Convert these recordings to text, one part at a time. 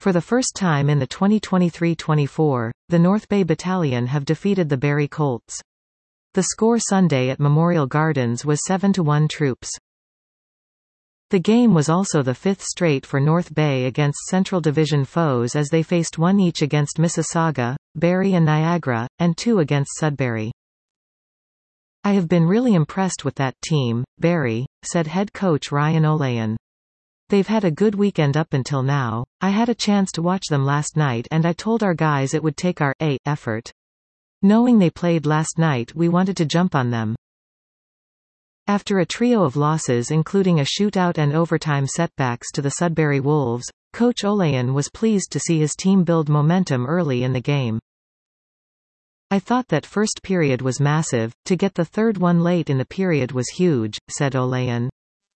For the first time in the 2023-24, the North Bay Battalion have defeated the Barrie Colts. The score Sunday at Memorial Gardens was 7-1 Troops. The game was also the fifth straight for North Bay against Central Division foes as they faced one each against Mississauga, Barrie and Niagara, and two against Sudbury. "I have been really impressed with that team, Barrie," said head coach Ryan Olayan. "They've had a good weekend up until now. I had a chance to watch them last night and I told our guys it would take our effort. Knowing they played last night, we wanted to jump on them." After a trio of losses including a shootout and overtime setbacks to the Sudbury Wolves, coach Olayan was pleased to see his team build momentum early in the game. "I thought that first period was massive. To get the third one late in the period was huge," said Olayan.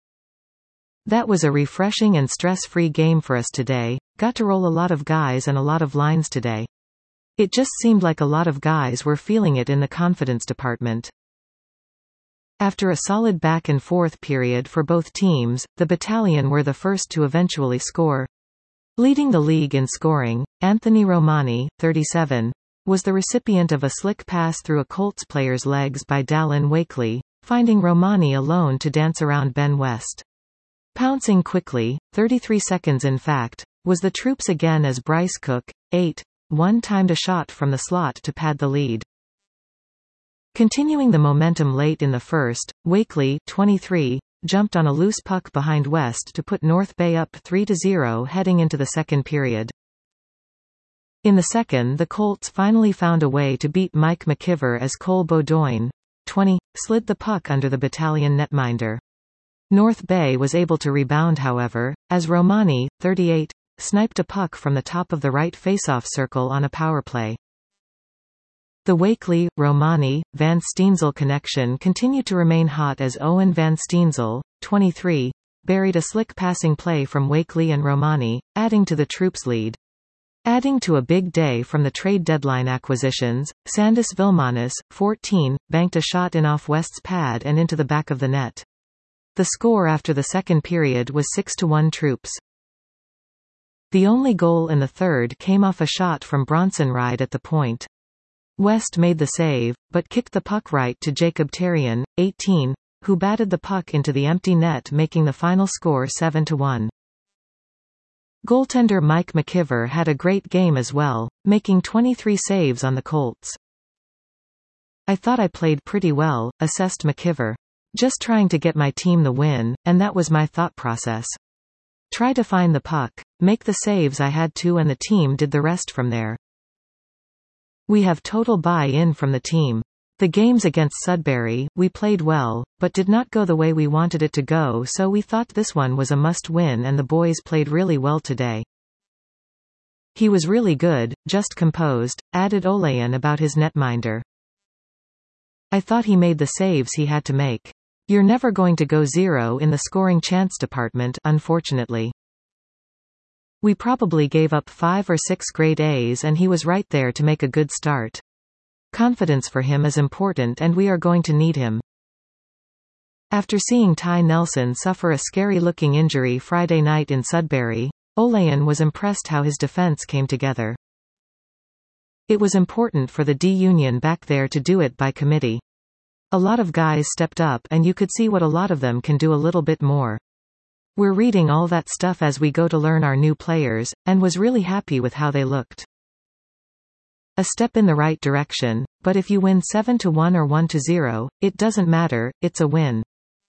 "That was a refreshing and stress-free game for us today. Got to roll a lot of guys and a lot of lines today. It just seemed like a lot of guys were feeling it in the confidence department." After a solid back-and-forth period for both teams, the Battalion were the first to eventually score. Leading the league in scoring, Anthony Romani, 37, was the recipient of a slick pass through a Colts player's legs by Dallin Wakely, finding Romani alone to dance around Ben West. Pouncing quickly, 33 seconds in fact, was the Troops again as Bryce Cook, 8-1 timed a shot from the slot to pad the lead. Continuing the momentum late in the first, Wakely, 23, jumped on a loose puck behind West to put North Bay up 3-0 heading into the second period. In the second, the Colts finally found a way to beat Mike McKiver as Cole Beaudoin, 20, slid the puck under the Battalion netminder. North Bay was able to rebound however, as Romani, 38, sniped a puck from the top of the right faceoff circle on a power play. The Wakely, Romani, Van Steensel connection continued to remain hot as Owen Van Steensel, 23, buried a slick passing play from Wakely and Romani, adding to the Troops' lead. Adding to a big day from the trade deadline acquisitions, Sandis Vilmanis, 14, banked a shot in off West's pad and into the back of the net. The score after the second period was 6-1 Troops. The only goal in the third came off a shot from Bronson Ride at the point. West made the save, but kicked the puck right to Jacob Terrien, 18, who batted the puck into the empty net making the final score 7-1. Goaltender Mike McKiver had a great game as well, making 23 saves on the Colts. "I thought I played pretty well," assessed McKiver. "Just trying to get my team the win, and that was my thought process. Try to find the puck, make the saves I had to and the team did the rest from there. We have total buy-in from the team. The games against Sudbury, we played well, but did not go the way we wanted it to go, so we thought this one was a must-win and the boys played really well today. He was really good, just composed," added Olayan about his netminder. "I thought he made the saves he had to make. You're never going to go zero in the scoring chance department, unfortunately. We probably gave up 5 or 6 grade A's and he was right there to make a good start. Confidence for him is important and we are going to need him." After seeing Ty Nelson suffer a scary-looking injury Friday night in Sudbury, Olayan was impressed how his defense came together. "It was important for the D-Union back there to do it by committee. A lot of guys stepped up and you could see what a lot of them can do a little bit more. We're reading all that stuff as we go to learn our new players, and was really happy with how they looked. A step in the right direction, but if you win 7-1 or 1-0, it doesn't matter, it's a win."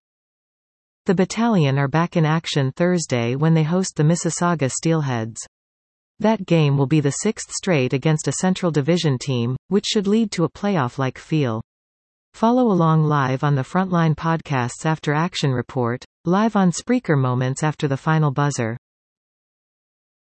The Battalion are back in action Thursday when they host the Mississauga Steelheads. That game will be the 6th straight against a Central Division team, which should lead to a playoff-like feel. Follow along live on the Frontline Podcasts After Action Report, live on Spreaker moments after the final buzzer.